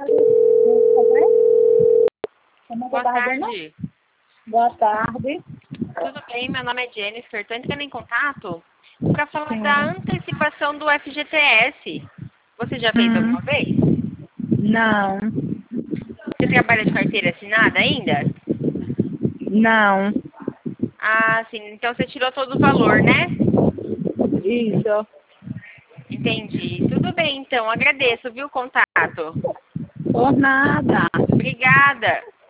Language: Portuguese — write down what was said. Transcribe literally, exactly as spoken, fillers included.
Boa tarde. Boa tarde. Tudo bem? Meu nome é Jennifer. Estou entrando em contato para falar Sim. da antecipação do F G T S. Você já fez Hum, alguma vez? não, Você trabalha de carteira assinada ainda? não. Ah, sim. Então você tirou todo o valor, né? Isso. Entendi. Tudo bem, então. Agradeço, viu, o contato. Por nada. Obrigada.